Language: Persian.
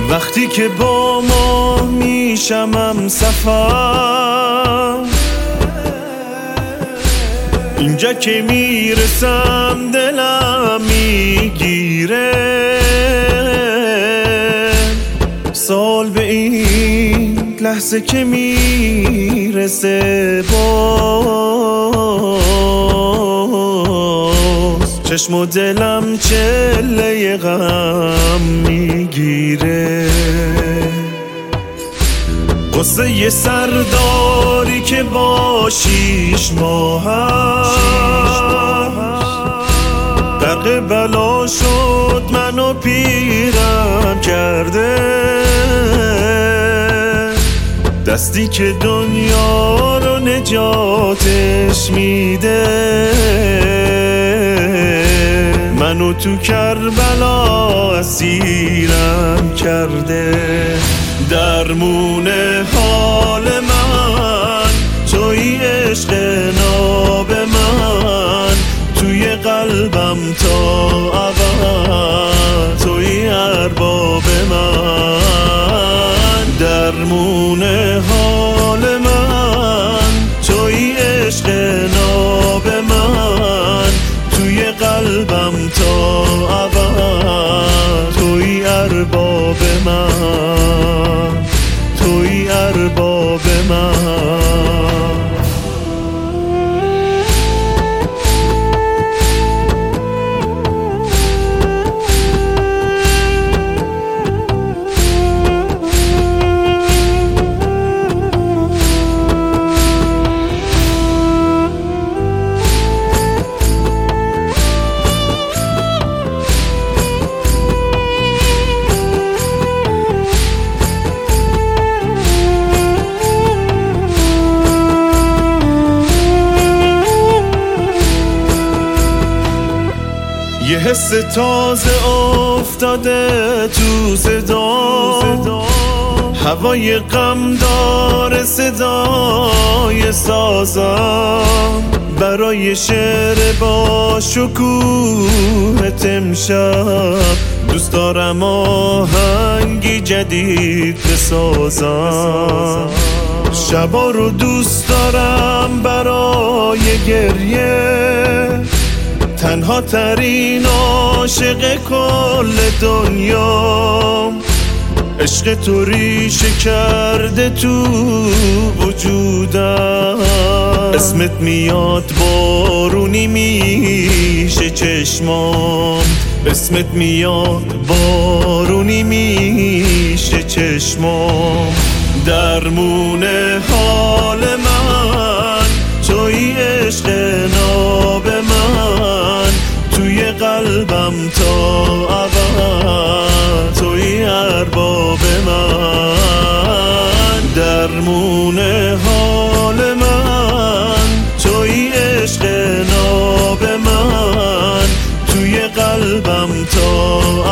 وقتی که با ما میشمم سفر، اینجا که میرسم دلم میگیره، سال به این لحظه که میرسه باز چشم و دلم چله غم میگیره. قصه یه سرداری که با 6 ماه غرق بلا شد منو پیرم کرده، دستی که دنیا رو نجاتش میده، منو تو کربلا اسیرم کرده. درمون حال من توی عشق ناب من، توی قلبم تا ابد توی ارباب من. درمون حال من توی عشق ناب من، توی قلبم تا ابد توی ارباب من، توی ارباب من. یه حس تازه افتاده تو صدا، هوای غم داره صدای سازم، برای شعر با شکوه امشب دوست دارم آهنگی جدید بسازم. شبا رو دوست دارم برای گریه، تنها ترین عاشق کل دنیا، عشق تو ریشه کرده تو وجودم، اسمت میاد بارونی میشه چشمام، اسمت میاد بارونی میشه چشمام. درمون حال من توی عشق ناب من، توی قلبم تا ابد توی ارباب من. درمون حال من توی عشق ناب من، توی قلبم تا